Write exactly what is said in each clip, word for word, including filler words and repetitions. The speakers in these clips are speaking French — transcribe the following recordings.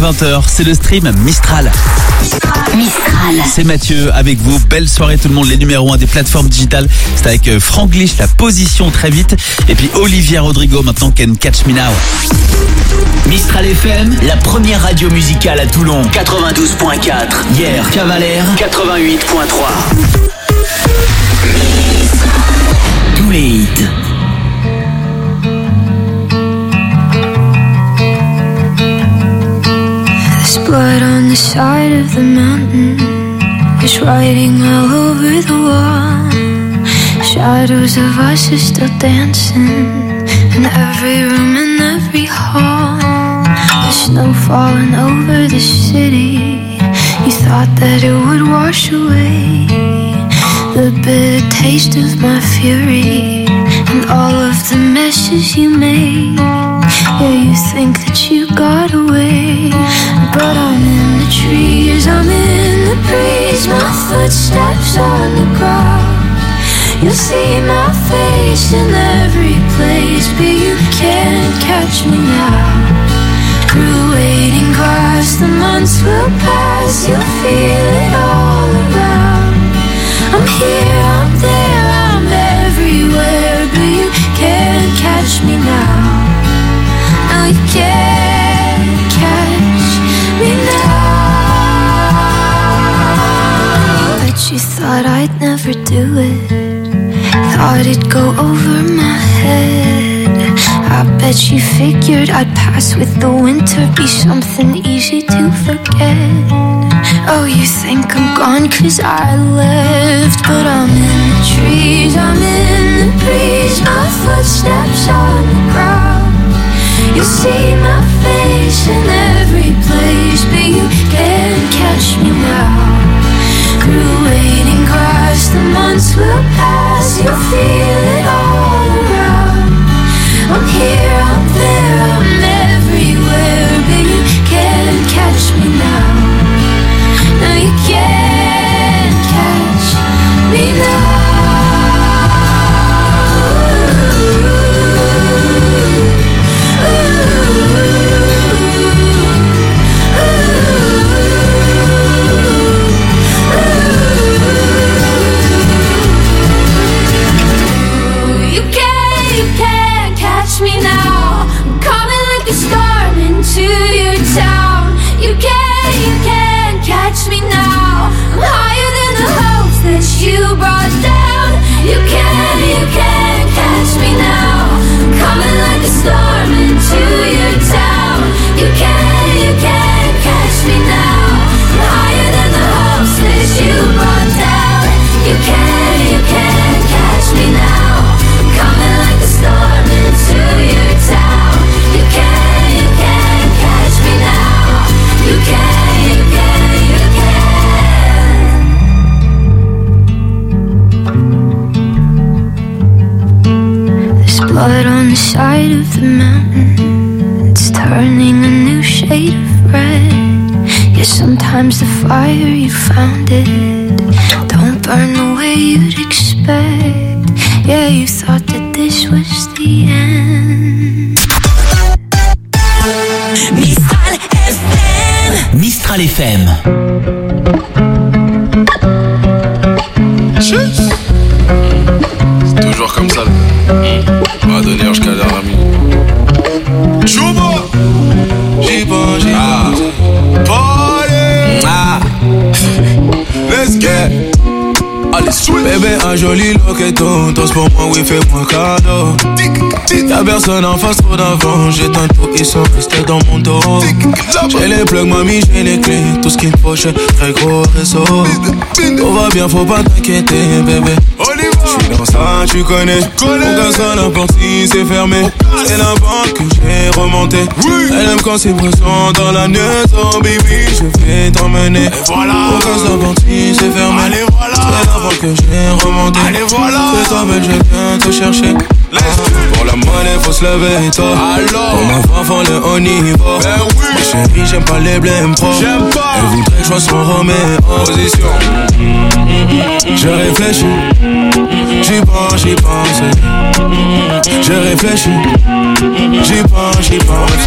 vingt heures, c'est le stream Mistral. Mistral. C'est Mathieu avec vous. Belle soirée tout le monde. Les numéros un des plateformes digitales. C'est avec Franglish, la position très vite. Et puis Olivia Rodrigo maintenant, Can Catch Me Now. Mistral F M, la première radio musicale à Toulon. quatre-vingt-douze point quatre. Hier, Cavalère, quatre-vingt-huit point trois. Tous les hits. There's blood on the side of the mountain. There's writing all over the wall. Shadows of us are still dancing in every room and every hall. There's snow falling over the city. You thought that it would wash away the bitter taste of my fury and all of the messes you made. Yeah, you think that you got away, but I'm in the trees, I'm in the breeze. My footsteps on the ground. You'll see my face in every place, but you can't catch me now. Through waiting grass, the months will pass. You'll feel it all around. I'm here, I'm there, I'm everywhere, but you can't catch me now. No, you can't catch me now. Bet you thought I'd never do it. Thought it'd go over my head. I bet you figured I'd pass with the winter, be something easy to forget. Oh, you think I'm gone cause I left, but I'm in the trees, I'm in the breeze. My footsteps on the ground. You'll see my face in every place, but you can't catch me now. Through waiting grass, the months will pass. You'll feel it all around. I'm here, I'm there, I'm everywhere, but you can't catch me now. No, you can't catch me now. You can't, you can't catch me now. I'm coming like a storm into your town. You can't, you can't catch me now. I'm higher than the hopes that you brought down. You can't, you can't catch me now. I'm coming like a storm into your town. You can't, you can't catch me now. I'm higher than the hopes that you brought down. You can't, you can't catch me now. I'm coming like a storm into your town. You can't, you can't catch me now. You can't, you can't, you can't. There's blood on the side of the mountain. It's turning a new shade of red. Yeah, sometimes the fire you found it don't burn the way you'd expect. Yeah, you thought that this was the end. Mistral F M. Mistral F M. C'est toujours comme ça. On va donner jusqu'à l'heure ami. Chouba. J'y pense, j'y pense. Party. Ah. Let's get. Allez, switch. Bébé, un joli loqueton. Tous pour moi, oui, fais-moi cadeau. Y'a personne en face, trop d'avant. J'éteins tout, ils sont restés dans mon dos. J'ai les plugs, mamie, j'ai les clés. Tout ce qu'il me faut, j'ai très gros réseau. Tout va bien, faut pas t'inquiéter, bébé. J'suis dans ça, tu connais. Aucun seul n'importe si c'est fermé. C'est la banque que j'ai remonté. Elle aime quand c'est présent dans la nuit. Oh baby, je vais t'emmener. Aucun seul n'importe si c'est fermé. C'est la banque que j'ai remonté. C'est toi belle, je viens te chercher. Ah, pour la monnaie faut se lever tôt. Pour ma femme faut le haut niveau. Ben oui. Ma chérie j'aime pas les blèmes pro. J'aime pas. Elle voudrait que je sois son Roméo. Position. Je réfléchis. J'y pense, j'y pense. Je réfléchis. J'y pense, j'y pense.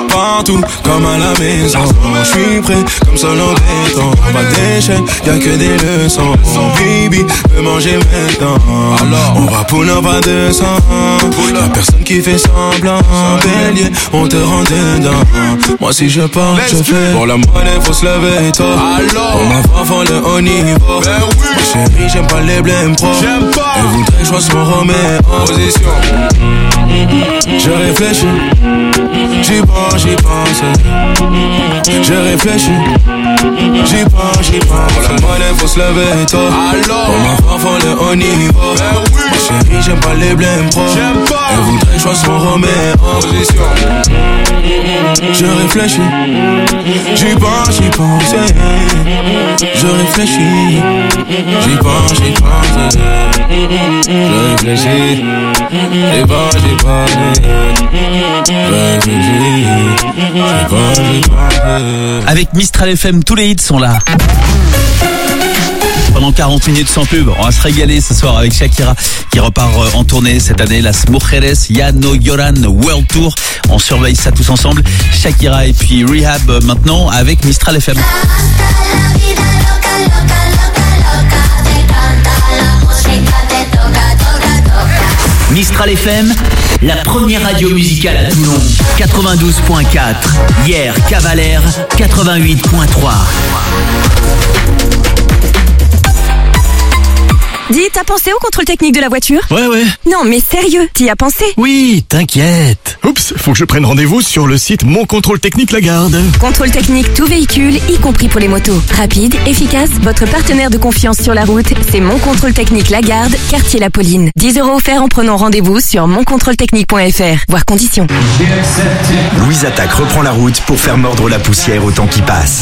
partout comme à la maison. Je suis prêt comme solo béton. Pas d'échec, y'a que des leçons. Baby, veux manger maintenant. Alors, on va pull up à deux cents. Y'a personne qui fait semblant. Bélier, on te rend dedans. Moi si je pars, je fais. Pour la monnaie, faut se lever tôt. Pour ma femme, faut le haut niveau. Ben oui. Ma chérie, j'aime pas les blèmes pro. J'aime pas. Elle voudrait que je fasse mon Roméo. Position. Je réfléchis. J'y pense, j'y pense. Je réfléchis. J'y pense, j'y pense. Pour la monnaie, faut se lever tôt. Pour ma femme, faut le haut niveau. Ben oui. Ma chérie, j'aime pas les blèmes pro. J'aime pas. Elle voudrait que je fasse mon Roméo. Position. Je réfléchis. J'y pense, j'y pense. Je réfléchis. J'y pense, j'y pense. Je réfléchis. J'y pense, j'y pense. Je réfléchis. J'y pense, j'y pense. Avec Mistral F M, tous les hits sont là. Pendant quarante minutes sans pub, on va se régaler ce soir avec Shakira qui repart en tournée cette année, Las Mujeres Ya No Lloran World Tour. On surveille ça tous ensemble. Shakira et puis Rehab maintenant avec Mistral F M. Mistral F M, la première radio musicale à Toulon. quatre-vingt-douze point quatre. Hier, Cavalère, quatre-vingt-huit point trois. Dis, t'as pensé au contrôle technique de la voiture ? Ouais, ouais. Non, mais sérieux, t'y as pensé ? Oui, t'inquiète. Oups, faut que je prenne rendez-vous sur le site Mon Contrôle Technique Lagarde. Contrôle technique tout véhicule, y compris pour les motos. Rapide, efficace, votre partenaire de confiance sur la route, c'est Mon Contrôle Technique Lagarde, quartier La Pauline. dix euros offerts en prenant rendez-vous sur mon contrôle technique point f r. Voir conditions. Louise Attaque reprend la route pour faire mordre la poussière au temps qui passe.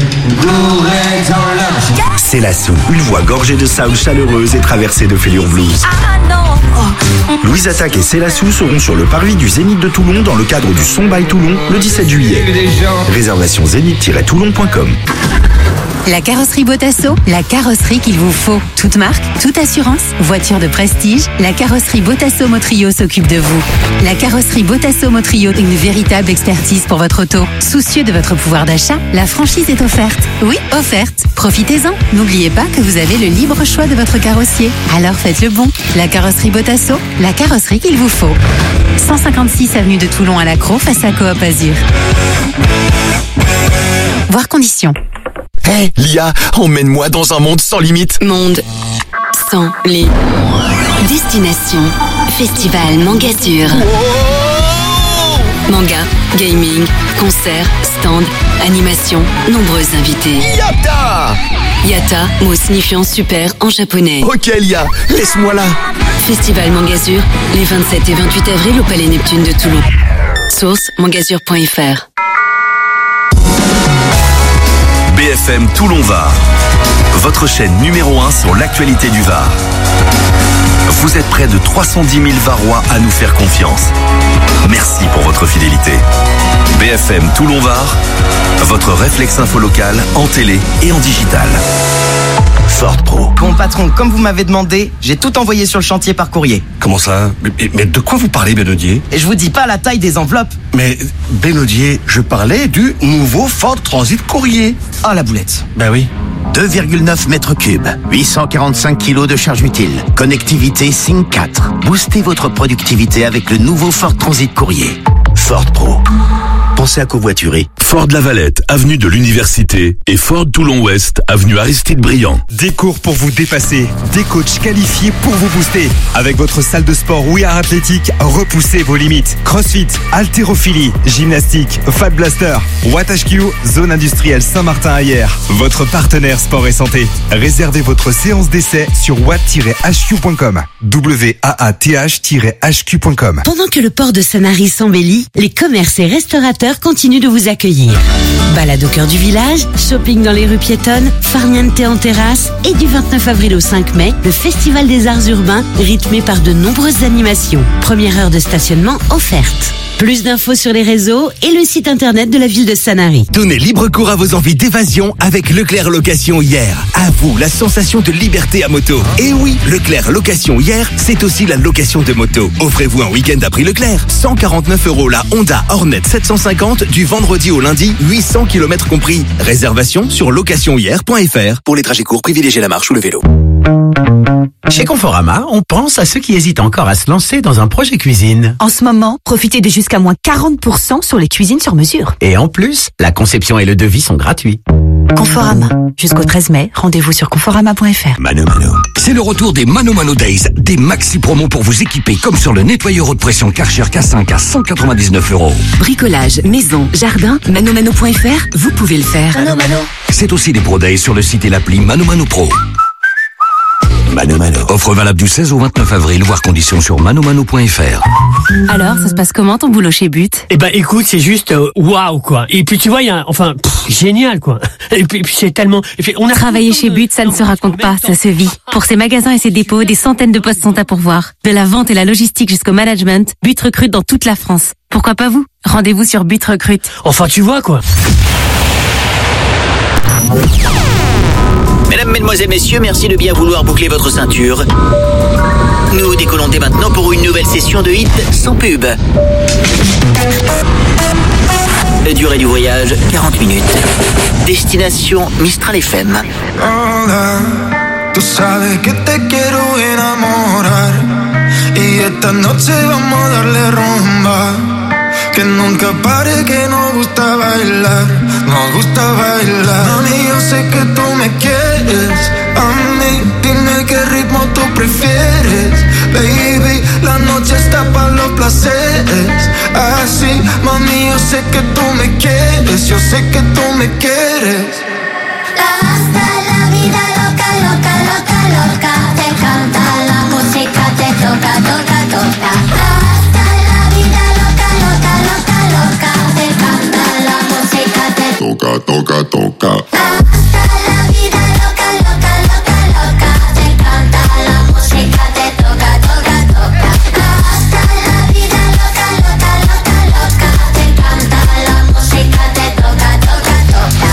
C'est la Sou, une voix gorgée de soul chaleureuse et traversée de fêlure blues. Ah non. Louise Attaque et Célassou seront sur le parvis du Zénith de Toulon dans le cadre du Son by Toulon le dix-sept juillet. Réservation zénith tiret toulon point com. La carrosserie Botasso, la carrosserie qu'il vous faut. Toute marque, toute assurance, voiture de prestige, la carrosserie Botasso Motrio s'occupe de vous. La carrosserie Botasso Motrio, une véritable expertise pour votre auto. Soucieux de votre pouvoir d'achat, la franchise est offerte. Oui, offerte. Profitez-en. N'oubliez pas que vous avez le libre choix de votre carrossier. Alors faites le bon. La carrosserie Botasso, la carrosserie qu'il vous faut. cent cinquante-six avenue de Toulon à l'Accro, face à Coop Azur. Voir conditions. Hé, hey, Lia, emmène-moi dans un monde sans limite. Monde sans limite. Destination Festival Mangasur. Wow. Manga, gaming, concerts, stand, animation, nombreux invités. Yata. Yata, mot signifiant super en japonais. Ok Lia, laisse-moi là. Festival Mangasur, les vingt-sept et vingt-huit avril au Palais Neptune de Toulon. Source mangasur point f r. B F M Toulon-Var, votre chaîne numéro un sur l'actualité du Var. Vous êtes près de trois cent dix mille Varois à nous faire confiance. Merci pour votre fidélité. B F M Toulon-Var, votre réflexe info local en télé et en digital. Ford Pro. Bon patron, comme vous m'avez demandé, j'ai tout envoyé sur le chantier par courrier. Comment ça ? mais, mais de quoi vous parlez, Benodier ? Et je vous dis pas la taille des enveloppes. Mais Benodier, je parlais du nouveau Ford Transit courrier. Ah, la boulette. Ben oui. deux virgule neuf mètres cubes, huit cent quarante-cinq kilos de charge utile, connectivité Sync quatre. Boostez votre productivité avec le nouveau Ford Transit courrier. Ford Pro. Pensez à covoiturer. Ford Lavalette, avenue de l'Université et Ford Toulon-Ouest, avenue Aristide Briand. Des cours pour vous dépasser, des coachs qualifiés pour vous booster. Avec votre salle de sport We Are Athletic, repoussez vos limites. Crossfit, haltérophilie, gymnastique, Fat Blaster, Watt H Q, zone industrielle Saint-Martin-Ayer. Votre partenaire sport et santé. Réservez votre séance d'essai sur watt tiret h q point com. W A A T H tiret h q point com. Pendant que le port de Sanary s'embellit, les commerces et restaurateurs continuent de vous accueillir. Balade au cœur du village, shopping dans les rues piétonnes, farniente en terrasse et du vingt-neuf avril au cinq mai, le Festival des Arts Urbains rythmé par de nombreuses animations. Première heure de stationnement offerte. Plus d'infos sur les réseaux et le site internet de la ville de Sanary. Donnez libre cours à vos envies d'évasion avec Leclerc Location Hier. À vous, la sensation de liberté à moto. Et oui, Leclerc Location Hier, c'est aussi la location de moto. Offrez-vous un week-end à prix Leclerc. cent quarante-neuf euros la Honda Hornet sept cent cinquante du vendredi au lundi, huit cents kilomètres compris. Réservation sur location hier point f r. Pour les trajets courts, privilégiez la marche ou le vélo. Chez Conforama, on pense à ceux qui hésitent encore à se lancer dans un projet cuisine. En ce moment, profitez de jusqu'à moins quarante pour cent sur les cuisines sur mesure. Et en plus, la conception et le devis sont gratuits. Conforama. Jusqu'au treize mai, rendez-vous sur conforama point f r. Mano Mano. C'est le retour des Mano Mano Days. Des maxi promos pour vous équiper, comme sur le nettoyeur haute pression Karcher K cinq à cent quatre-vingt-dix-neuf euros. Bricolage, maison, jardin, mano mano point f r, vous pouvez le faire. Mano Mano. C'est aussi des Pro Days sur le site et l'appli Mano Mano Pro. Mano Mano. Offre valable du seize au vingt-neuf avril, voire conditions sur mano mano point f r. Alors, ça se passe comment ton boulot chez But? Eh ben, écoute, c'est juste euh, waouh quoi. Et puis tu vois, il y a, enfin, pff, génial quoi. Et puis, et puis c'est tellement. Et puis, on a Travailler chez But, ça ne se raconte pas, ça se vit. Pour ses magasins et ses dépôts, des centaines de postes sont à pourvoir. De la vente et la logistique jusqu'au management, But recrute dans toute la France. Pourquoi pas vous? Rendez-vous sur But Recrute. Enfin, tu vois quoi. Mesdames, Mesdemoiselles, Messieurs, merci de bien vouloir boucler votre ceinture. Nous décollons dès maintenant pour une nouvelle session de hits sans pub. Durée du voyage, quarante minutes. Destination Mistral F M. Hola, tú sabes que te quiero enamorar y esta noche vamos a darle rumba. Que nunca pare, que nos gusta bailar, nos gusta bailar. Mami, yo sé que tú me quieres, a mí dime qué ritmo tú prefieres. Baby, la noche está para los placeres. Así, mami, yo sé que tú me quieres, yo sé que tú me quieres. Hasta la vida loca, loca, loca, loca. Te encanta la música, te toca, toca, toca. Hasta la vida loca, loca, loca, loca. Te encanta la música, te toca, toca, toca. Hasta la vida loca, loca, loca, loca. Te encanta la música, te toca, toca, toca. Hasta la vida loca, loca, loca, loca. Te encanta la música, te toca, toca, toca.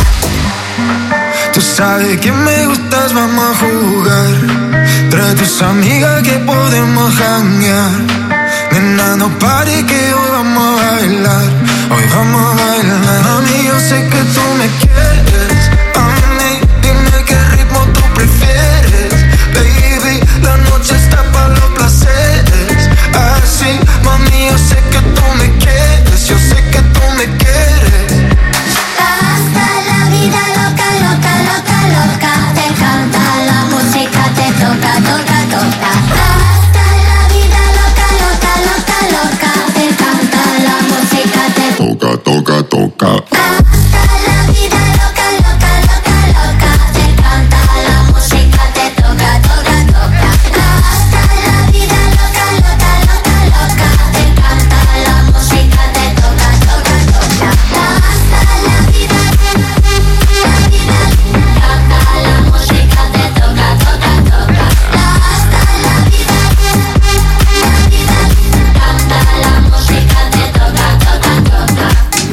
Tú sabes que me gustas, vamos a jugar. Trae tus amigas que podemos janguear. Nena, no pare que hoy vamos a bailar. Hoy vamos a bailar. Mami, yo sé que tú me quieres. A mí, dime qué ritmo tú prefieres. Baby, la noche está para los placeres. Así, mami, yo sé que tú me quieres. Yo sé que tú me quieres. Hasta la vida loca, loca, loca, loca. Te encanta la música, te toca, toca, toca. Hasta la vida loca, loca, loca, loca. Te encanta la música, te toca, toca, toca. Hasta la vida loca, loca, loca, loca. Te encanta la música, te toca, toca, toca. Hasta la vida loca, loca, loca, loca. Te encanta la música, te toca, toca, toca. Hasta la vida, la vida, encanta la música, te toca, toca, toca. Hasta la vida, la vida, encanta la música, te toca, toca, toca.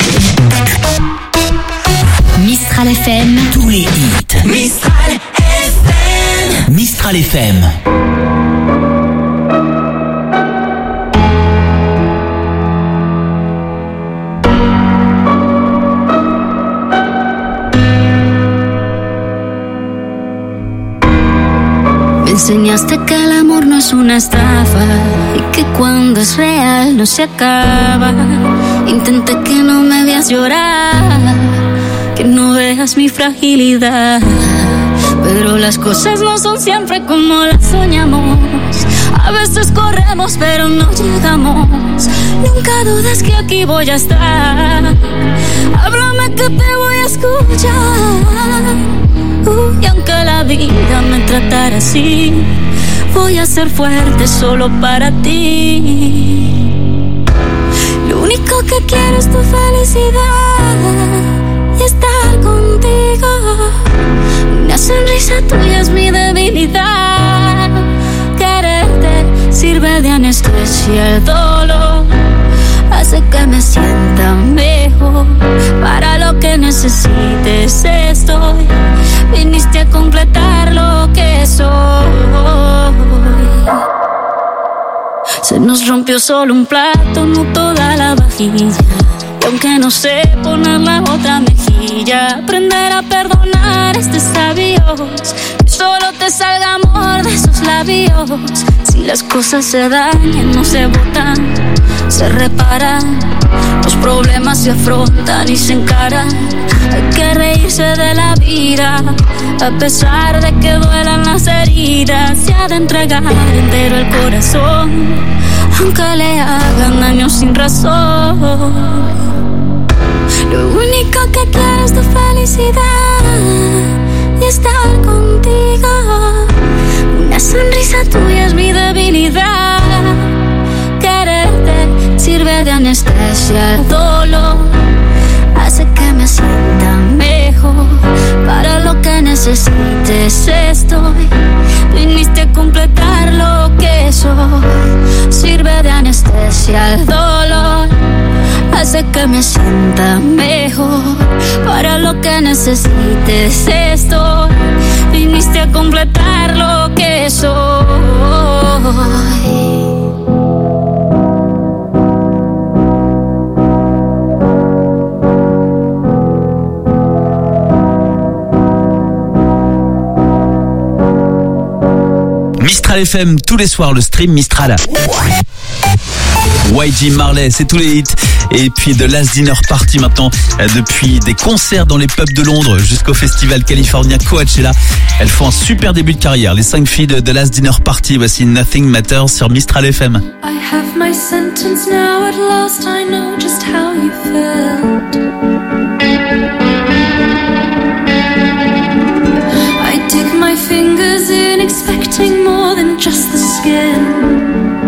Mistral F M, tous les hits. Mistral F M. Mistral F M. Me enseñaste que el amor no es una estafa y que cuando es real no se acaba. Intenté que no me veas llorar, que no veas mi fragilidad, pero las cosas no son siempre como las soñamos. A veces corremos pero no llegamos. Nunca dudes que aquí voy a estar. Háblame que te voy a escuchar. Uh, y aunque la vida me tratara así, voy a ser fuerte solo para ti. Lo único que quiero es tu felicidad y estar contigo. Una sonrisa tuya es mi debilidad. Quererte sirve de anestesia el dolor. Hace hace que me sienta mejor. Para lo que necesites estoy. Viniste a completar lo que soy. Se nos rompió solo un plato, no toda la vajilla. Y aunque no sé poner la otra mejilla, aprender a perdonar este sabios. Que solo te salga amor de esos labios. Si las cosas se dañan, no se botan, se reparan. Los problemas se afrontan y se encaran. Hay que reírse de la vida, a pesar de que duelan las heridas. Se ha de entregar entero el corazón, aunque le hagan daño sin razón. Lo único que quiero es tu felicidad y estar contigo. Una sonrisa tuya es mi debilidad. Quererte sirve de anestesia al dolor. Hace que me sienta mejor. Para lo que necesites estoy. Viniste a completar lo que soy. Sirve de anestesia al dolor. Hace que me sienta mejor. Para lo que necesites estoy. Viniste a completar lo que soy. Mistral F M, tous les soirs, le stream Mistral. Y G Marley, c'est tous les hits. Et puis The Last Dinner Party maintenant, depuis des concerts dans les pubs de Londres jusqu'au festival California Coachella. Elles font un super début de carrière. Les cinq filles de The Last Dinner Party, voici Nothing Matters sur Mistral F M. I have my sentence now, at last I know just how you felt. I dig my fingers in, expecting more than just the skin.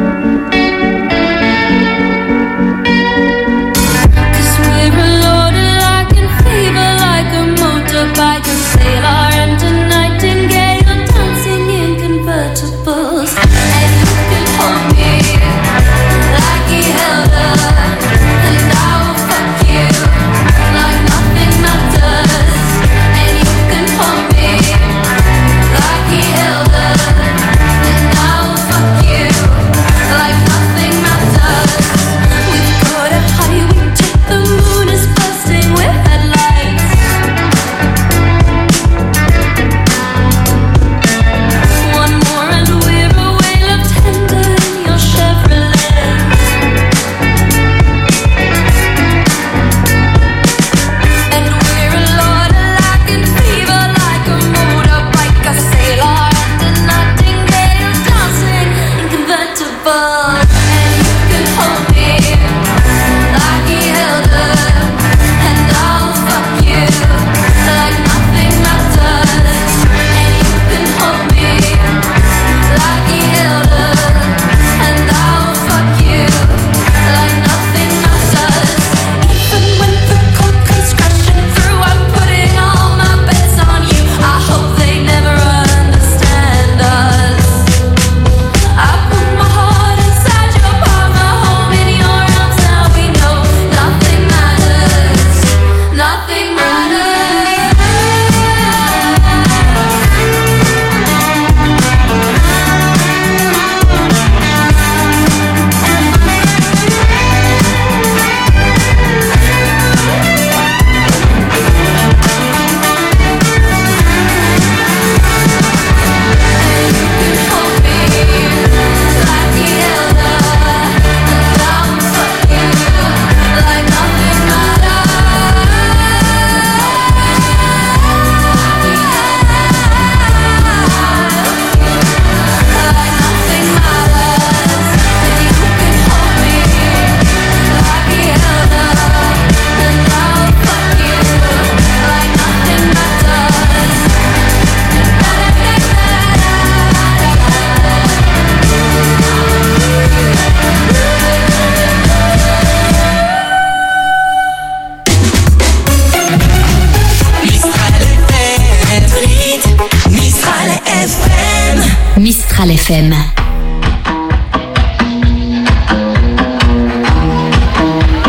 Mistral F M.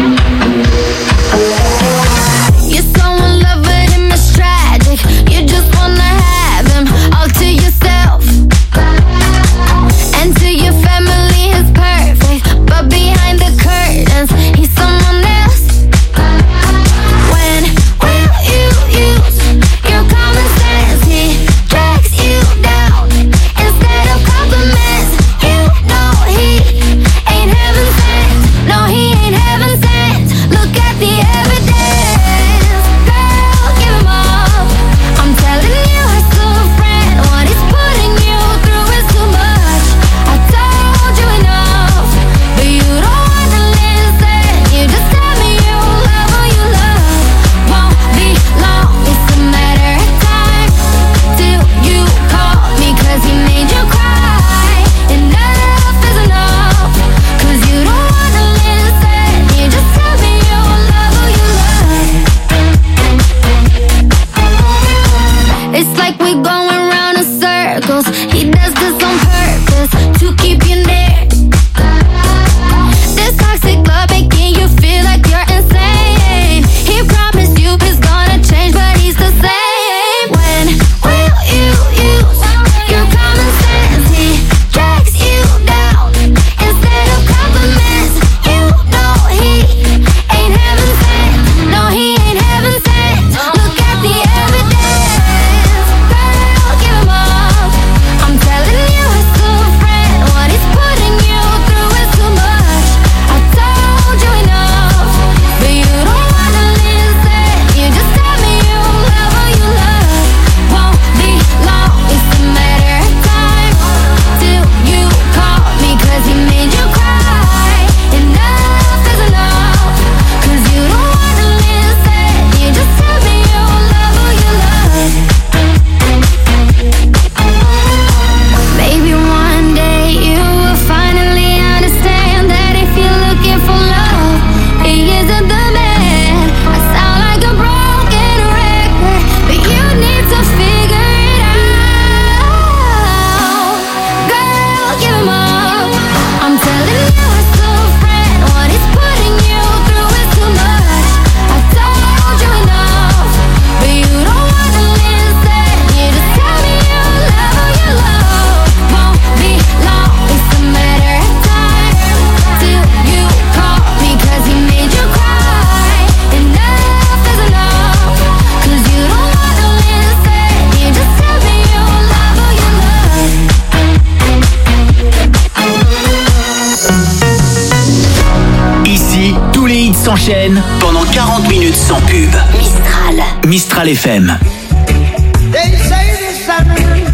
chaîne pendant quarante minutes sans pub. Mistral. Mistral F M. They say the sun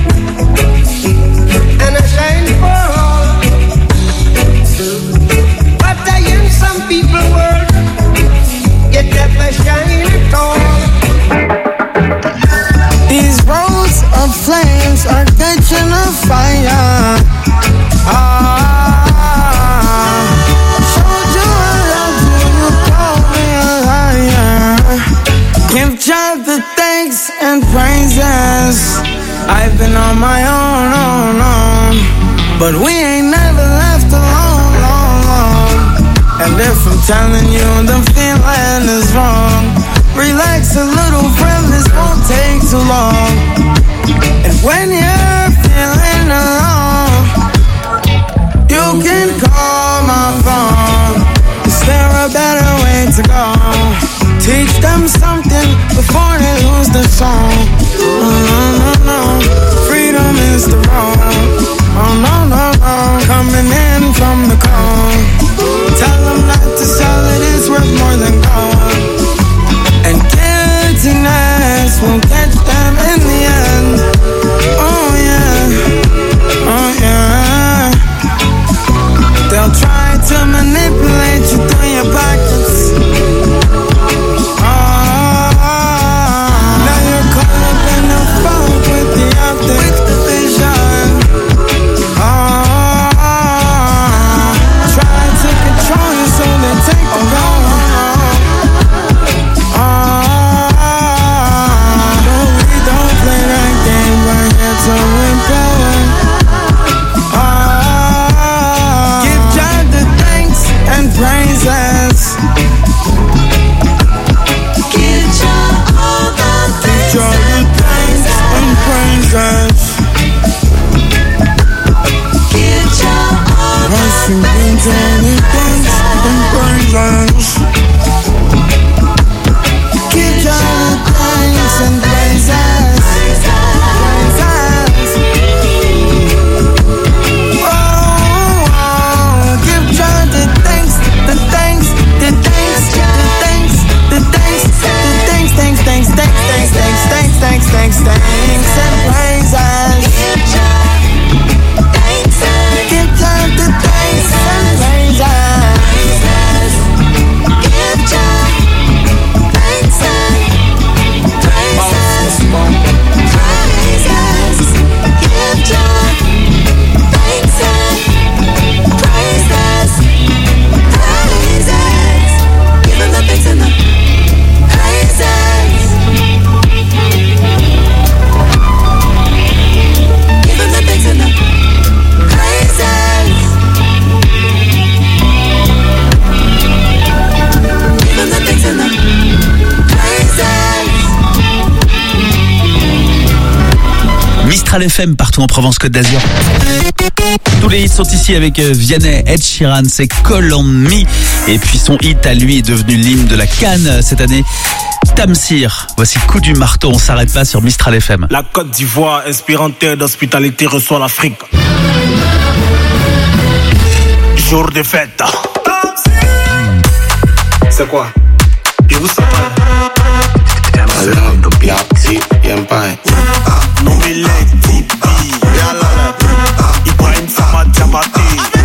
and I shine for all, but I in some people world yet never shine at all. These roads of flames are catching a fire. Ah, showed you I love you, you call me a liar. Give God the thanks and praises. I've been on my own, own, own, but we ain't never left alone, long, long. And if I'm telling you the feeling is wrong, relax a little, friend, this won't take too long. And when you're feeling alone, you can call my phone. Is there a better way to go? Teach them something before they lose the song. Oh no, no, no, freedom is the road. Oh no, no, no, coming in from the cold. Tell them not to sell it, it's worth more than gold. And guiltiness will catch them in the end. Oh yeah, oh yeah. They'll try to manipulate you through your pockets. Mistral F M partout en Provence Côte d'Azur. Tous les hits sont ici avec Vianney, Ed Sheeran, c'est Call on Me. Et puis son hit à lui est devenu l'hymne de la Cannes cette année. Tamsir, voici Coup du marteau, on s'arrête pas sur Mistral F M. La Côte d'Ivoire, inspirante terre d'hospitalité, reçoit l'Afrique. Jour de fête. C'est quoi? Et vous savez? Hablando piazzi y en paz. No me let it be. Ibrahim Samad Diabati.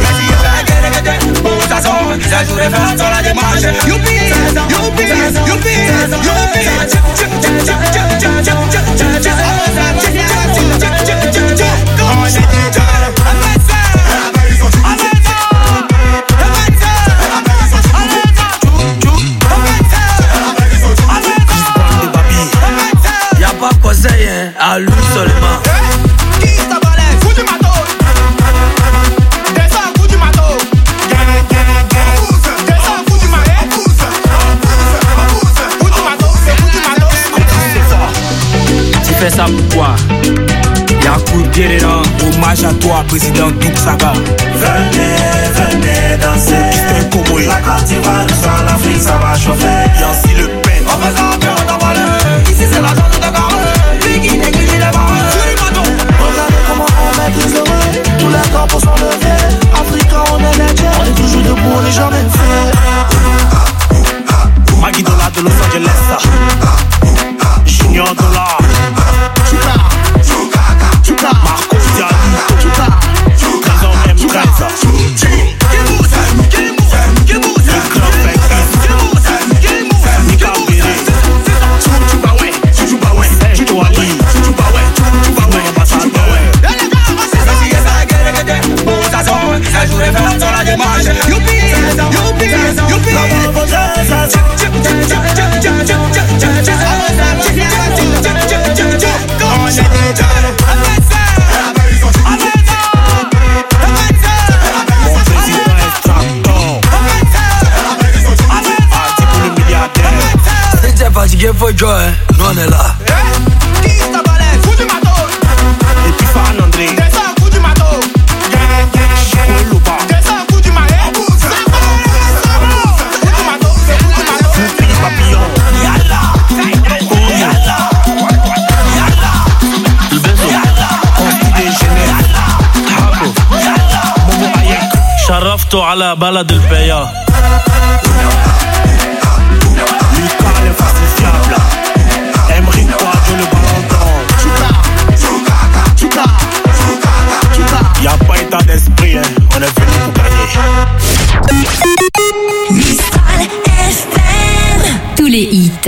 À lui seulement. Qui t'a balé? Coup du matos. Descends, coup du matos. Descends, coup du matos. Coup du matos, c'est coup du matos. Tu fais ça pourquoi? Y'a coup de dedans. Hommage à toi, président Douk Saga. Venez, venez danser. La Côte d'Ivoire, nous sommes l'Afrique, ça va chauffer. Yancy Le Pen. On fait ça, puis on t'en va. Ici, c'est la zone de Dakar. Regardez comment on maîtrise le rêve. Tous les corps sont levés. Africains, on est les tiens. On est toujours debout, on n'est jamais fait. déménager. Youpi, youpi, youpi. Fatigué, faut jouer, nous on est là. Qui t'a balai, fou du matos. Et puis Fan André. Descends, fou du matos. Descends, fou du marais. Fou du matos, fou du matos. Fou du papillon. Yalla. Yalla. Yalla. Le beso. Petit déjeuner. Habo. Momo Ayek. شرفتوا على بلد البيا. Y'a pas état d'esprit, hein. On est venu pour gagner. Mistral F M. Tous les hits.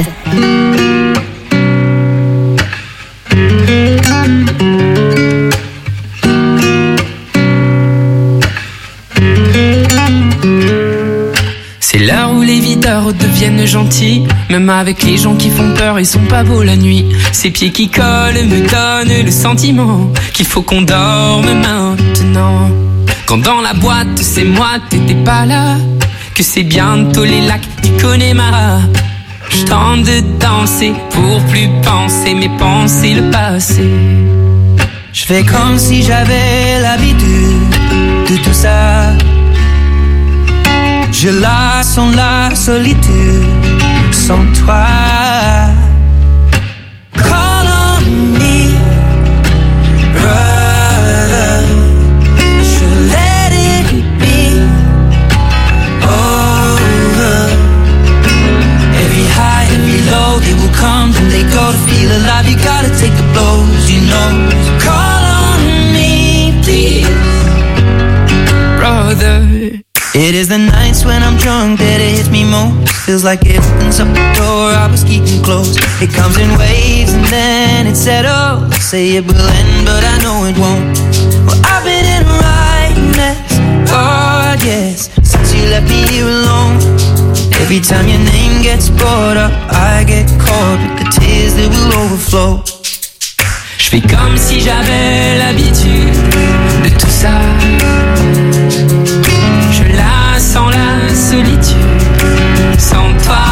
C'est l'heure où les videurs deviennent gentils. Même avec les gens qui font peur, ils sont pas beaux la nuit. Ces pieds qui collent me donnent le sentiment qu'il faut qu'on dorme maintenant. Quand dans la boîte c'est moi, t'étais pas là. Que c'est bientôt les lacs du Connemara. Je tente de danser pour plus penser, mais penser le passé. Je fais comme si j'avais l'habitude de tout ça. Je la sens la solitude sans toi. Call on me, brother. Je let it be over. Every high, every low, they will come and they go. To feel alive, you gotta take the blows, you know. Call on me, please, brother. It is the nights when I'm drunk that it hits me most. Feels like it opens up the door I was keeping closed. It comes in waves and then it settles. Say it will end but I know it won't. Well, I've been in a right mess, God yes, since you left me here alone. Every time your name gets brought up, I get caught with the tears that will overflow. Je fais comme si j'avais l'habitude de tout ça. Je la sens la solitude sans toi.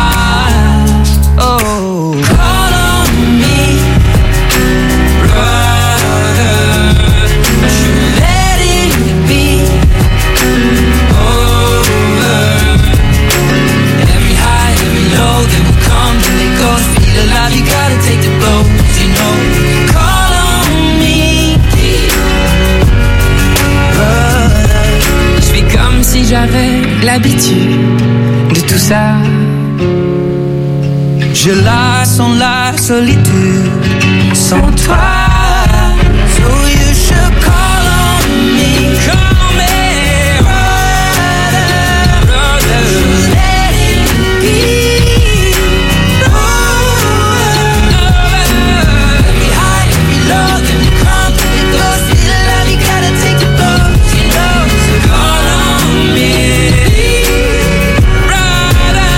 Oh, call on me, brother. Je let it be over. Every high, every low, they will come and they go. To feel alive, you gotta take the blows, you know. Call on me, brother. Je fais comme si j'avais l'habitude de tout ça. Je la sens la solitude sans toi. So you should call on me, call on me, brother, brother. Let it be over. Every high, every low, then we come to the door. Feel alive, you gotta take the blows, you know. So call on me, brother.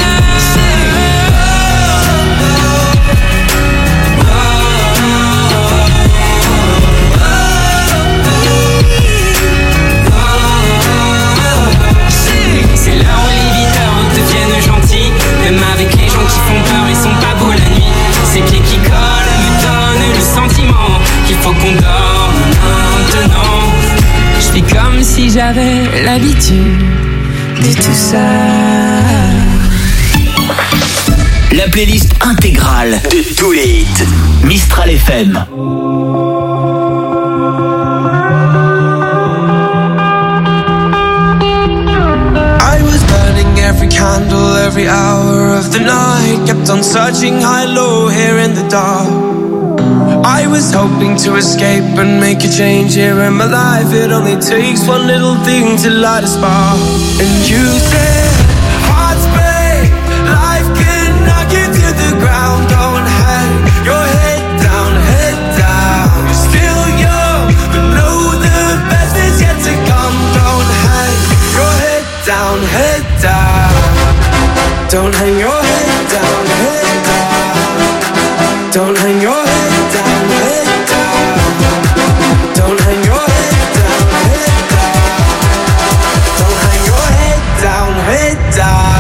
C'est là où les videurs deviennent gentils. Même avec les gens qui font peur, ils sont pas beaux la nuit. Ces pieds qui collent me donnent le sentiment qu'il faut qu'on dorme maintenant. Je fais comme si j'avais l'habitude de tout ça. La playlist intégrale de tous les hits. Mistral F M. I was burning every candle, every hour of the night. Kept on searching high, low, here in the dark. I was hoping to escape and make a change here in my life. It only takes one little thing to light a spark. And you said, hearts break, life can knock you to the ground. Don't hang your head down, head down. You're still young, but know the best is yet to come. Don't hang your Don't hang your head down, head down. Don't hang your head down, head down. Don't hang your head down, head down. Don't hang your head down, head down.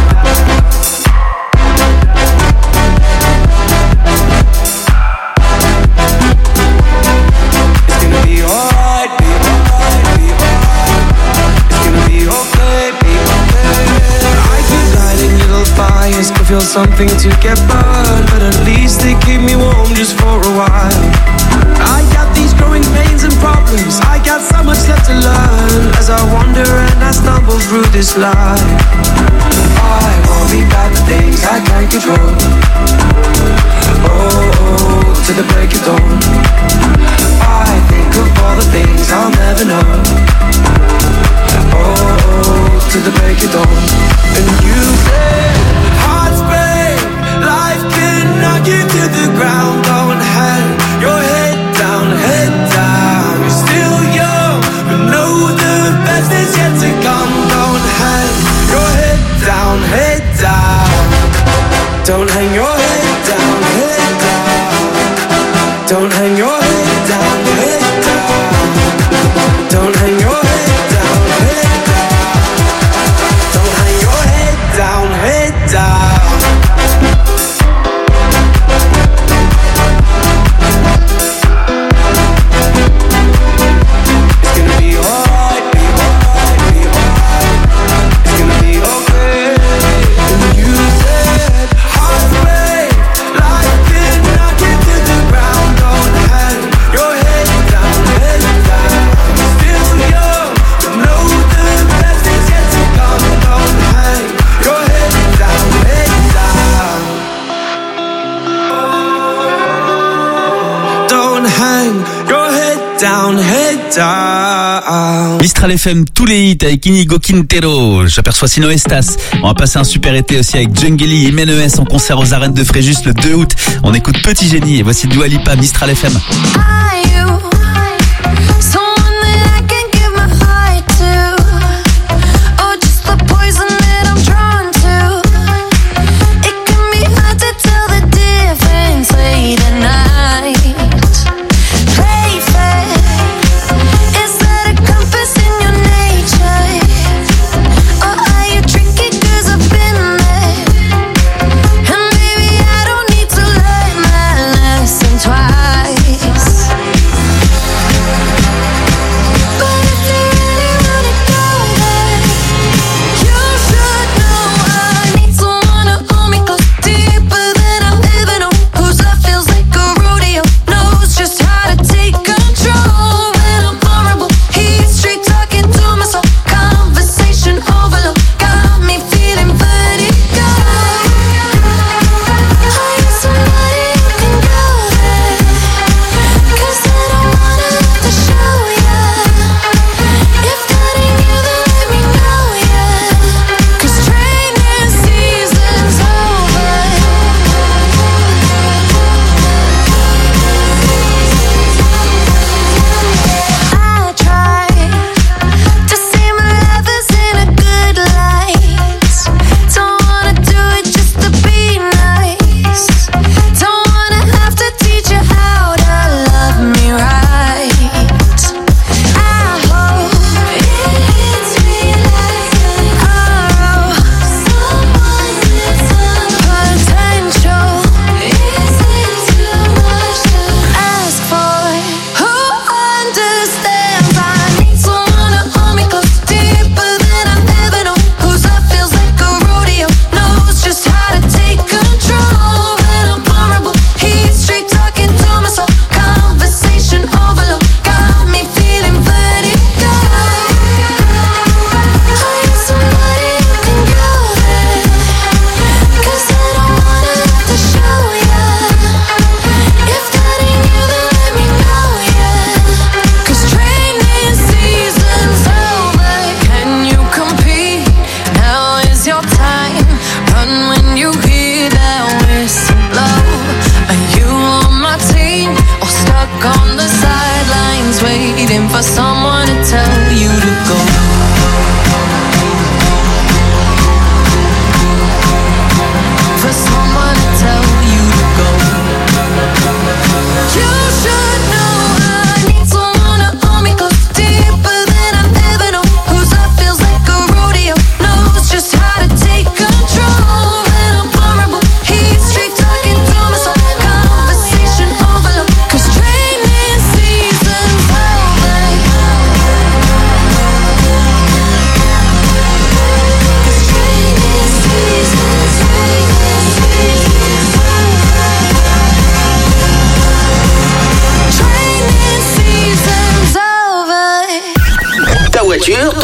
It's gonna be alright, be alright, be alright. It's gonna be okay, be okay. I keep lighting little fires to feel something to get burned, but at least they keep me warm just for a while. I got these growing pains and problems, I got so much left to learn as I wander and I stumble through this life. I worry about the things I can't control. Oh, oh, to the break of dawn. I think of all the things I'll never know. Oh, oh, to the break of dawn. And you say, hearts break, life can knock you to the ground. Don't hang your head down, head down. You're still young, but know the best is yet to come. Don't hang your head down, head down. Don't hang your head down, head down. Don't hang your head down, head down. Don't hang your head down, head down. Don't hang your head down, head down. It's gonna be alright, be alright, be alright. It's gonna be okay. And you said, hearts break, life can knock you to the ground. Don't hang your head down, head down. Still young, but know the best is yet to come. Don't hang your head down, head down. Don't hang your head down, head down. Mistral F M, tous les hits avec Inigo Quintero. J'aperçois Sino Estas. On va passer un super été aussi avec Djungeli et Menes en concert aux arènes de Fréjus le deux août. On écoute Petit Génie et voici Dua Lipa, Mistral F M. Twice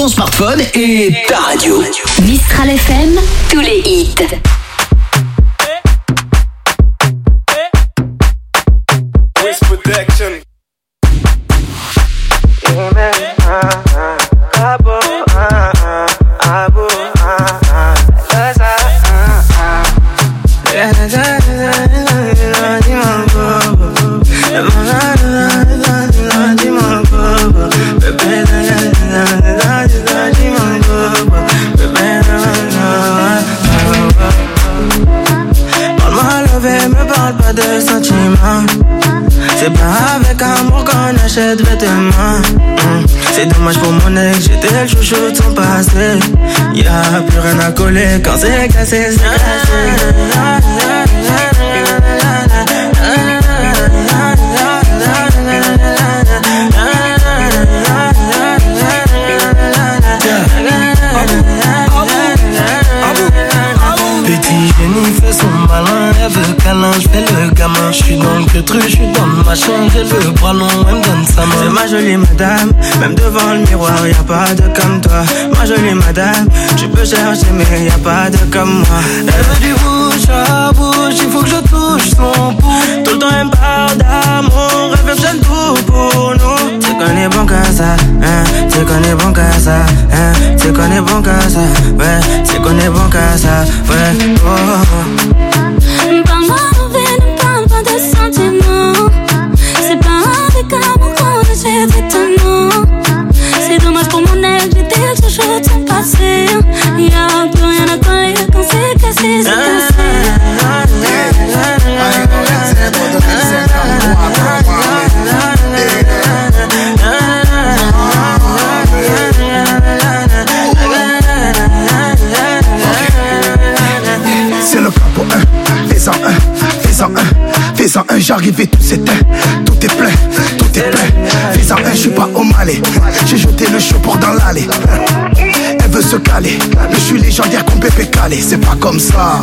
ton smartphone et ta radio. Mistral F M, tous les hits. Protection. C'est pas avec amour qu'on achète vêtements. mmh. C'est dommage pour mon ex, j'étais le chouchou de son passé. Y'a plus rien à coller quand c'est cassé, c'est cassé. Petit génie fait son malin, elle veut câlin, j'fais le gamin. J'suis dans le queutru, j'suis dans le machin, j'ai le bras long, elle me donne sa main. C'est ma jolie madame, même devant le miroir, y'a pas de comme toi. Ma jolie madame, tu peux chercher mais y'a pas de comme moi. Elle veut du bouche à bouche, il faut que je touche son pouls. Tout le temps elle me parle d'amour, elle veut que j'aime tout pour nous. C'est qu'on est bon qu'à ça, hein, c'est qu'on est bon qu'à ça, hein, c'est qu'on est bon qu'à ça, ouais, c'est qu'on est bon qu'à ça, ouais, oh, oh. Parle-moi mauvais, ne parle pas de sentiments. C'est pas avec amour qu'on achète étonnant. C'est dommage pour mon ex, j'étais le chouchou de son passé. Y'a plus rien à coller quand c'est cassé, c'est cassé. C'est le capo un, fais-en un, fais-en un, fais-en un, j'arrive et tout s'éteint, tout est plein, tout est plein. Fais-en un, j'suis pas au Malais, j'ai jeté le chaud dans l'allée. Elle veut se caler, je suis légendaire comme Pépé Calé, c'est pas comme ça.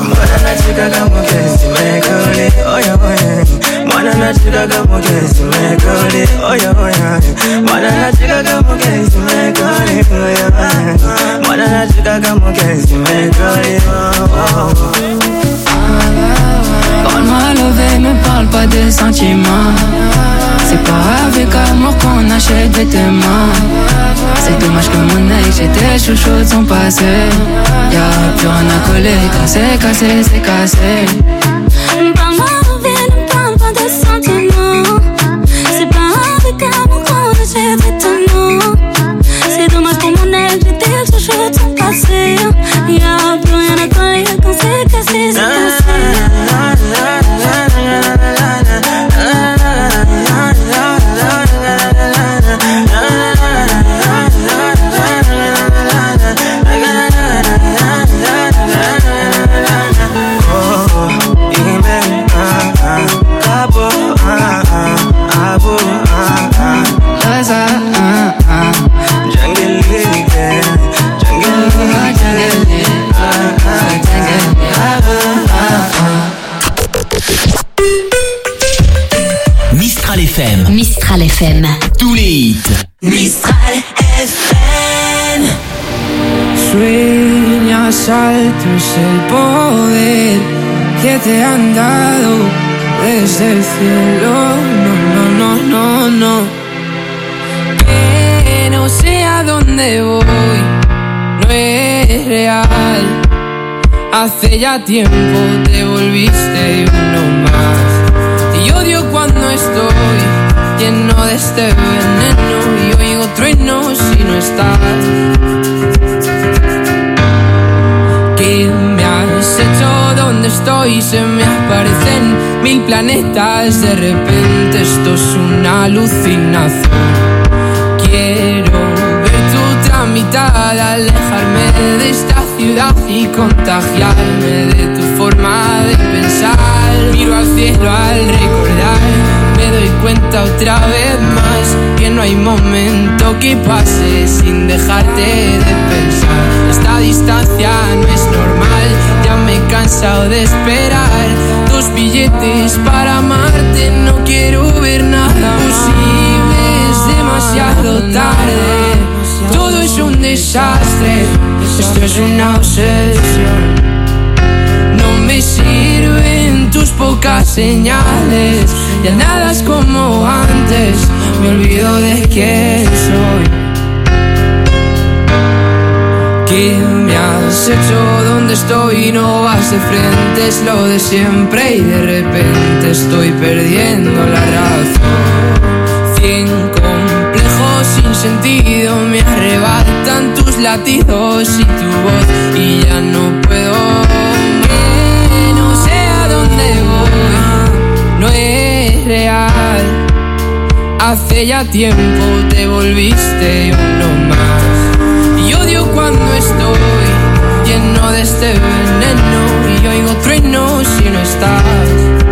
Parle-moi levé, me parle pas de sentiments. C'est pas avec amour qu'on achète vêtements. C'est dommage que mon ex, j'étais chouchou de son passé. Y'a plus rien à coller, quand c'est cassé, c'est cassé. Parle-moi levé, ne parle pas de sentiments. C'est pas avec amour qu'on achète vêtements. C'est dommage pour mon ex, j'étais le chouchou de son passé. Y'a plus rien à coller, quand c'est cassé, c'est cassé. Mistral F M. Mistral F M. Tous les hits. Mistral F M. Sueñas altos el poder que te han dado desde el cielo. No, no, no, no, no. Que no sé a dónde voy, no es real. Hace ya tiempo te volviste uno más. Y odio cuando estoy lleno de este veneno y oigo truenos si no estás. ¿Qué me has hecho? ¿Dónde estoy? Se me aparecen mil planetas. De repente esto es una alucinación. Quiero ver tu otra mitad, alejarme de esta ciudad y contagiarme de tu forma de pensar. Miro al cielo al recordar, me doy cuenta otra vez más que no hay momento que pase sin dejarte de pensar. Esta distancia no es normal, ya me he cansado de esperar tus billetes para amarte. No quiero ver nada posible, es demasiado tarde. Todo es un desastre. Esto es una obsesión. No me sirven tus pocas señales. Ya nada es como antes. Me olvido de quién soy. ¿Qué me has hecho? ¿Dónde estoy? No vas de frente, es lo de siempre. Y de repente estoy perdiendo la razón. Cien complejos sin sentido me arrebatan tus latidos y tu voz. Y ya no puedo, que no sé a dónde voy. No es real. Hace ya tiempo te volviste uno más. Y odio cuando estoy lleno de este veneno y oigo truenos si no estás.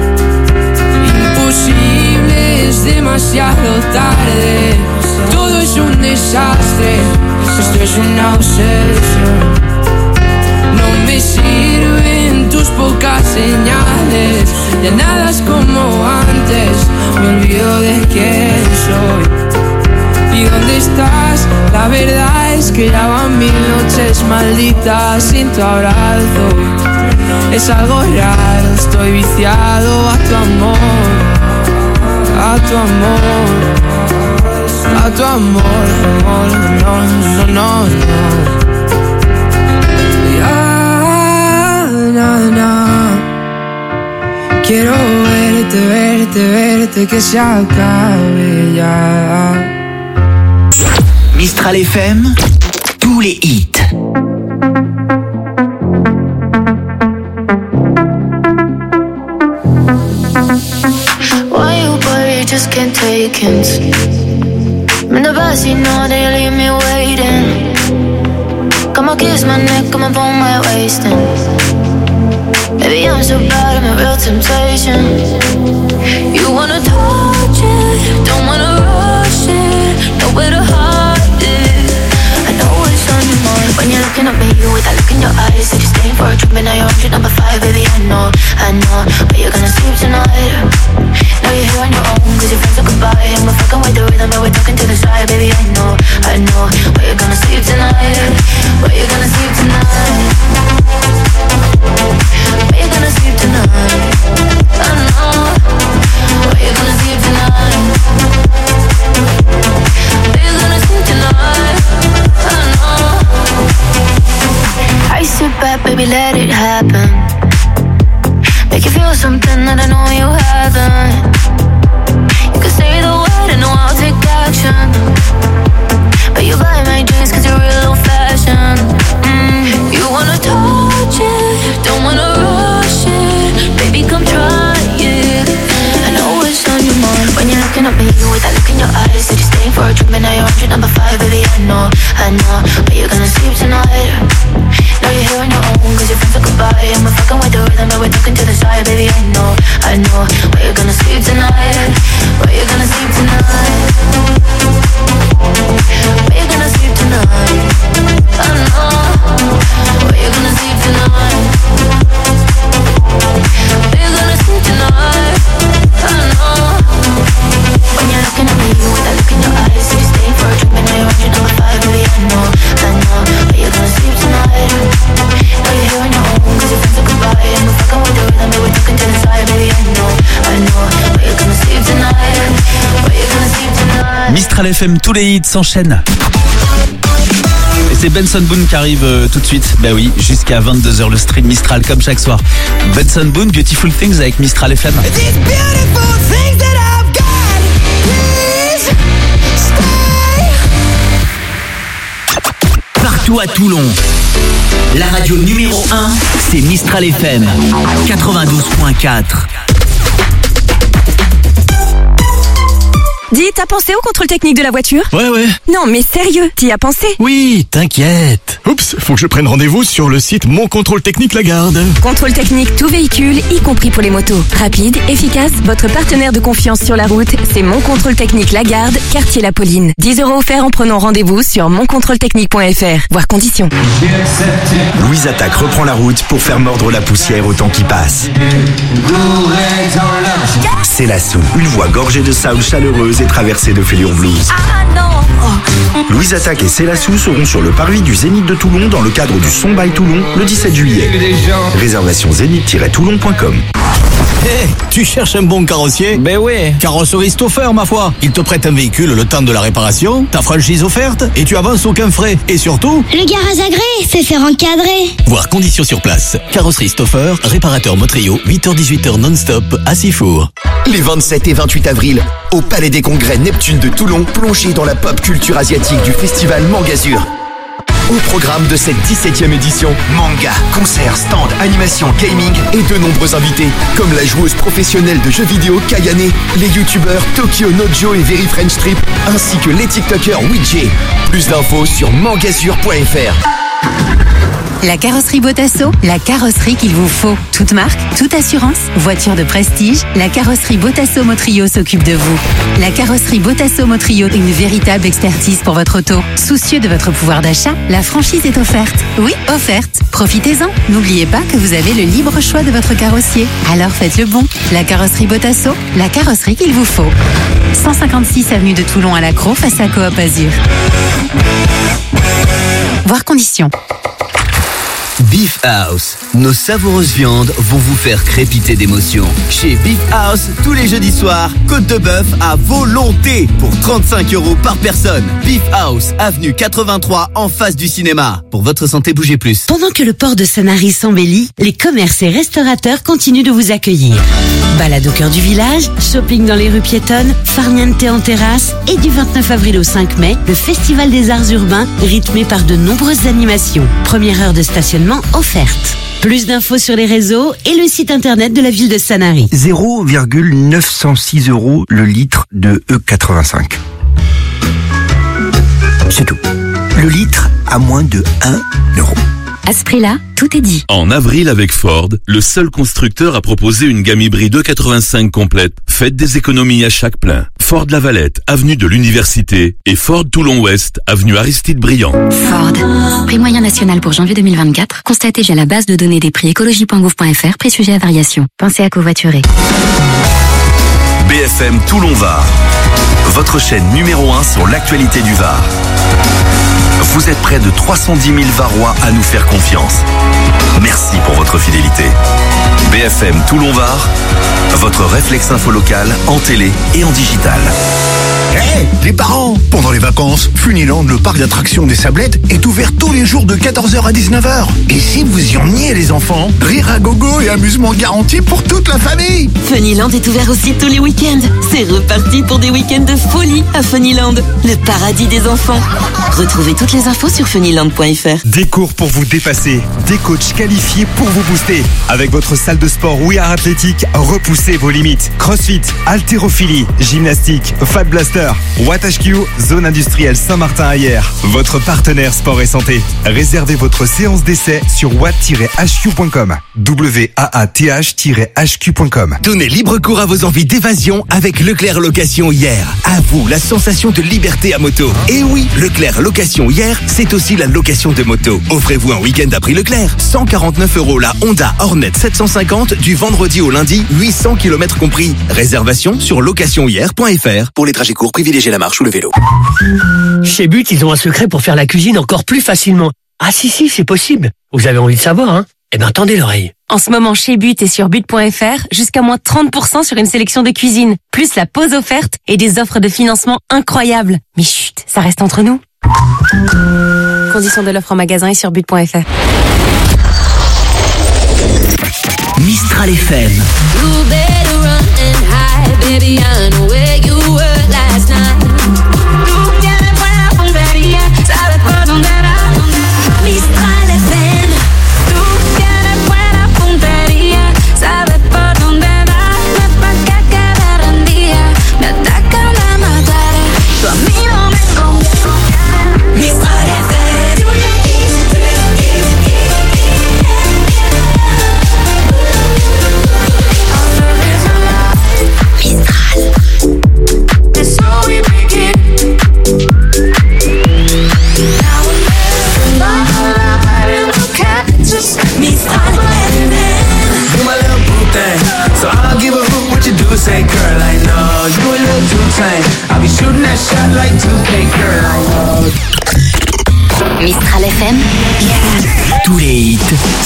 Imposible, es demasiado tarde. Todo es un desastre. Esto es una obsesión. No me sirven tus pocas señales. Ya nada es como antes. Me olvido de quién soy. ¿Y dónde estás? La verdad es que ya van mil noches malditas sin tu abrazo. Es algo raro, estoy viciado a tu amor. A tu amor. A tu amor, amor, no, no, no, no. Ya, na, na. Quiero verte, verte, verte, que se acabe ya. Mistral F M, tous les hits. Why you worry, just can't take hints. I'm in the backseat, know they leave me waiting. Come on, kiss my neck, come and pull my waist in. Baby, I'm so bad, I'm a real temptation. You wanna touch it, don't wanna rush it, nowhere to hide it. I know what's on your mind when you're looking at me with that look in your eyes. Said you're staying for a trip and now you're on trip number five. Baby, I know, I know, but you're gonna sleep tonight. Now you're here on your own, cause your friends are goodbye. And we're fucking with the rhythm, but we're talking to the side. Baby, I know, I know, but you're gonna sleep tonight. But you're gonna sleep tonight. But you're gonna sleep tonight. I know, but you're gonna sleep tonight. But you're gonna sleep tonight. I know. I sit back, baby, let it happen. Make you feel something that I know you haven't. You can say the word and know I'll take action. But you buy my drinks cause you're real old fashioned. mm. You wanna touch it, don't wanna rush it. Baby, come try it. I know what's on your mind when you're looking at me with that look in your eyes. Said you're staying for a trip and now you're on trip number five. Baby, I know, I know, but you're gonna sleep tonight. Now you're here on your own cause your friends are goodbye. And we're fucking with the rhythm but we're talking to the side. Baby, I know, I know, but you're gonna sleep tonight. But you're gonna sleep tonight. But you're gonna sleep tonight. I know, but you're gonna sleep tonight. But you're gonna sleep tonight. I know. When you're looking at me with that look in your eyes. Said you're staying for a trip and now you're on your number five. Baby, I know, I know, but you're gonna sleep tonight. Now you're here on your own cause your friends are goodbye. And we're fucking with the rhythm but we're talking to the side. Baby, I know, I know, but you're gonna sleep tonight. But you're gonna sleep tonight. Mistral F M, tous les hits s'enchaînent. Et c'est Benson Boone qui arrive euh, tout de suite. Ben oui, jusqu'à vingt-deux heures le stream Mistral comme chaque soir. Benson Boone, Beautiful Things avec Mistral F M. Partout à Toulon, la radio numéro un, c'est Mistral F M quatre-vingt-douze point quatre. Dis, t'as pensé au contrôle technique de la voiture? Ouais, ouais. Non, mais sérieux, t'y as pensé? Oui, t'inquiète. Oups, faut que je prenne rendez-vous sur le site Mon Contrôle Technique Lagarde. Contrôle technique tout véhicule, y compris pour les motos. Rapide, efficace, votre partenaire de confiance sur la route, c'est Mon Contrôle Technique Lagarde, quartier La Pauline. dix euros offerts en prenant rendez-vous sur mon contrôle technique point f r. Voir conditions. Louise Attaque reprend la route pour faire mordre la poussière au temps qui passe. C'est la Soul, une voix gorgée de soul chaleureuse et traversée de Félure Blues. Louise Attaque et Célassou seront sur le parvis du Zénith de Toulon dans le cadre du Son by Toulon le dix-sept juillet. Réservation zénith tiret toulon point com. Hé, hey, tu cherches un bon carrossier? Ben oui. Carrosserie Stoffer, ma foi. Il te prête un véhicule le temps de la réparation, ta franchise offerte, et tu avances aucun frais. Et surtout, le garage agréé, c'est faire encadrer. Voir conditions sur place. Carrosserie Stoffer, réparateur Motrio, huit heures dix-huit heures non-stop à Sifour. Les vingt-sept et vingt-huit avril, au Palais des Congrès Neptune de Toulon, plongez dans la pop culture asiatique du festival Mangazur. Au programme de cette dix-septième édition, manga, concerts, stands, animation, gaming et de nombreux invités, comme la joueuse professionnelle de jeux vidéo Kayane, les youtubeurs Tokyo Nojo et Very French Trip, ainsi que les tiktokers Widget. Plus d'infos sur mangazur point f r. La carrosserie Botasso, la carrosserie qu'il vous faut. Toute marque, toute assurance, voiture de prestige, la carrosserie Botasso Motrio s'occupe de vous. La carrosserie Botasso Motrio, une véritable expertise pour votre auto. Soucieux de votre pouvoir d'achat, la franchise est offerte. Oui, offerte. Profitez-en. N'oubliez pas que vous avez le libre choix de votre carrossier. Alors faites le bon. La carrosserie Botasso, la carrosserie qu'il vous faut. cent cinquante-six avenue de Toulon à l'Accro, face à Coop Azur. Voir conditions. Beef House. Nos savoureuses viandes vont vous faire crépiter d'émotion. Chez Beef House, tous les jeudis soirs, côte de bœuf à volonté pour trente-cinq euros par personne. Beef House, avenue quatre-vingt-trois, en face du cinéma. Pour votre santé, bougez plus. Pendant que le port de Sanary s'embellit, les commerces et restaurateurs continuent de vous accueillir. Balade au cœur du village, shopping dans les rues piétonnes, farniente en terrasse et du vingt-neuf avril au cinq mai, le Festival des Arts Urbains rythmé par de nombreuses animations. Première heure de stationnement offerte. Plus d'infos sur les réseaux et le site internet de la ville de Sanary. zéro virgule neuf cent six euros le litre de E quatre-vingt-cinq. C'est tout. Le litre à moins de un euro. À ce prix-là, tout est dit. En avril avec Ford, le seul constructeur a proposé une gamme hybride E quatre-vingt-cinq complète. Faites des économies à chaque plein. Ford Lavalette, avenue de l'Université, et Ford Toulon-Ouest, avenue Aristide Briand. Ford. Prix moyen national pour janvier deux mille vingt-quatre. Constatez via la base de données des prix écologie point gouv point f r, prix sujet à variation. Pensez à covoiturer. B F M Toulon-Var, votre chaîne numéro un sur l'actualité du Var. Vous êtes près de trois cent dix mille Varois à nous faire confiance. Merci pour votre fidélité. B F M Toulon-Var, votre réflexe info local en télé et en digital. Hé, hey, les parents! Pendant les vacances, Funiland, le parc d'attractions des Sablettes, est ouvert tous les jours de quatorze heures à dix-neuf heures. Et si vous y emmenez les enfants, rire à gogo et amusement garanti pour toute la famille! Funiland est ouvert aussi tous les week-ends. C'est reparti pour des week-ends de folie à Funiland, le paradis des enfants. Retrouvez toutes les infos sur funiland point f r. Des cours pour vous dépasser, des coachs qualifiés pour vous booster. Avec votre salle de sport We Are Athletic, repoussez vos limites. Crossfit, haltérophilie, gymnastique, Fat Blaster, Watt H Q, zone industrielle Saint-Martin-Ayer. Votre partenaire sport et santé. Réservez votre séance d'essai sur watt tiret h q point com. W A A T H tiret h q point com. Donnez libre cours à vos envies d'évasion avec Leclerc Location Hier. À vous la sensation de liberté à moto. Et oui, Leclerc Location Hier, c'est aussi la location de moto. Offrez-vous un week-end à prix Leclerc. cent quarante-neuf euros la Honda Hornet sept cent cinquante du vendredi au lundi, huit cents kilomètres compris. Réservation sur location hier point f r. Pour les trajets courts, privilégiez la marche ou le vélo. Chez But, ils ont un secret pour faire la cuisine encore plus facilement. Ah si, si, c'est possible. Vous avez envie de savoir, hein? Eh ben, tendez l'oreille. En ce moment, chez But et sur but point f r, jusqu'à moins trente pour cent sur une sélection de cuisine, plus la pause offerte et des offres de financement incroyables. Mais chut, ça reste entre nous. Conditions de l'offre en magasin et sur but point f r. Mistral F M. You better run and hide, baby, I know where you were last night. Tú tienes buena puntería, sabes por dónde era. Mistral F M. Tú tienes buena puntería, sabes por dónde va. No es pa' que quede rendida, me atacan a matar. Tú a mí no me conviene. Mistral F M.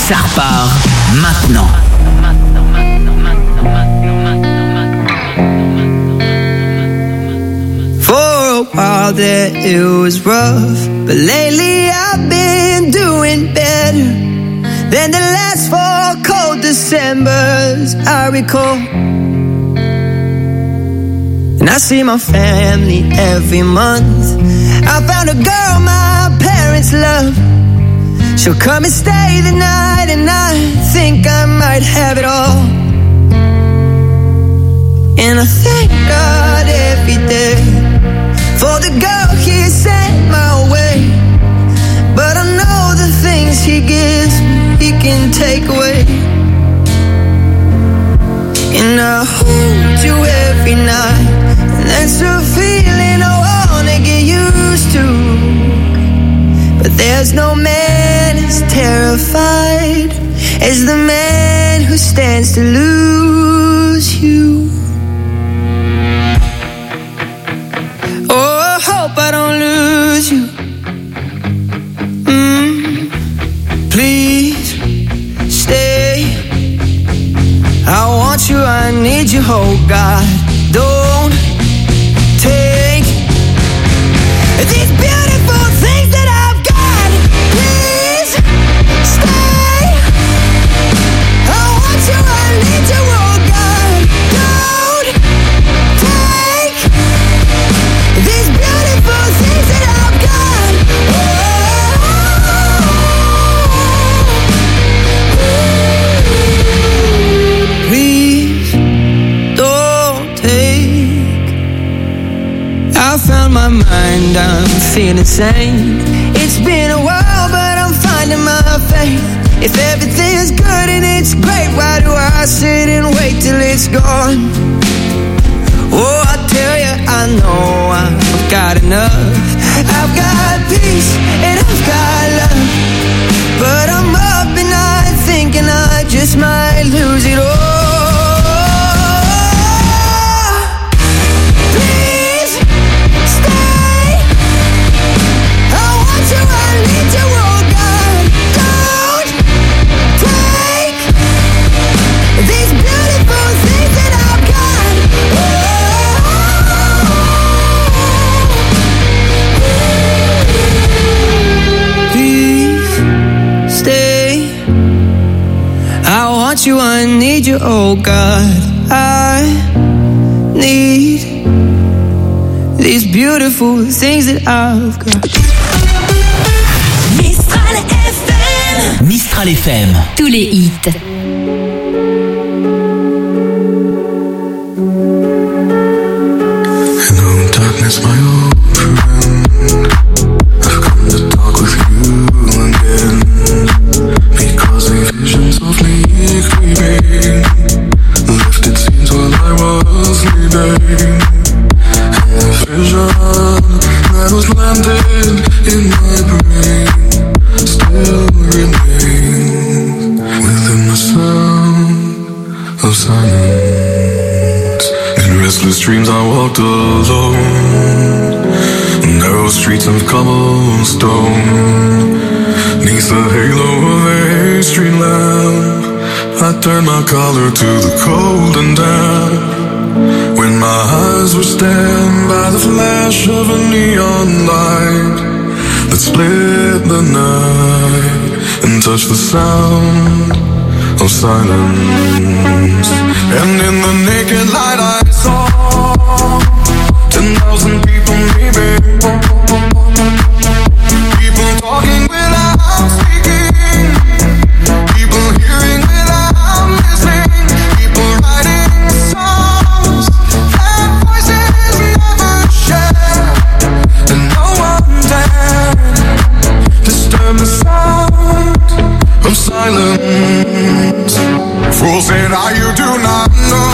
Ça repart maintenant. For a while there it was rough, but lately I've been doing better than the last four cold Decembers I recall. And I see my family every month. I found a girl my parents love. She'll come and stay the night, and I think I might have it all. And I thank God every day for the girl he sent my way. But I know the things he gives me, he can take away. And I hold you every night, and that's a feeling I wanna get used to. But there's no man as terrified as the man who stands to lose you. Oh, I hope I don't lose you. Mm, please stay. I want you, I need you, oh God. Don't take these beautiful things that I've got. Please stay. I want you, I need you, oh God. Don't take these beautiful things that I've got. Oh, please don't take. I found my mind, I'm feeling sane. It's been a while, but I'm finding my faith. If everything's good and it's great, why do I sit and wait till it's gone? Oh, I tell you, I know I've got enough. I've got peace and I've got love, but I'm up at night thinking I just might lose it all. Please stay. I want you, I need you, oh God. Don't take these beautiful things that I've got. Please stay. I want you, I need you, oh God. I need these beautiful things that I've got. Mistral F M. Mistral F M. Tous les hits. Hello, darkness, my old friend. I've come to talk with you again, because the visions of me creeping left its scenes while I was sleeping. And the vision that was landed in my brain still remains within the sound of silence. In restless dreams I walked alone, narrow streets of cobblestone. Neath the halo of a street lamp, I turned my collar to the cold and damp. When my eyes were stabbed by the flash of a neon light that split the night and touched the sound of silence. And in the naked light I saw ten thousand people maybe, people talking without speaking, people hearing without listening, people writing songs that voices never share, and no one dared disturb the sound of silence. Fool said, "Ah, you do not know.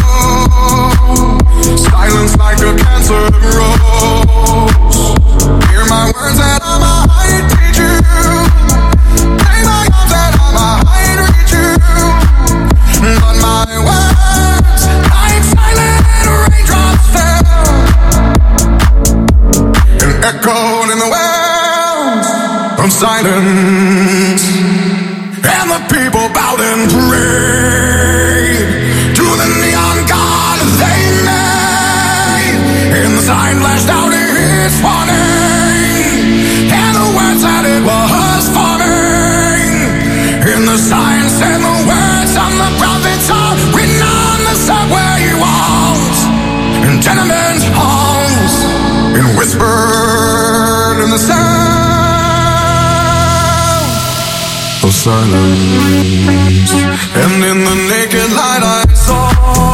Silence like a cancer grows. Hear my words and I might teach you. Play my arms and I might reach you. But my words, like silent raindrops, fell and echoed in the wells of silence. And the people tenement halls and whispered in the sound of silence. And in the naked light I saw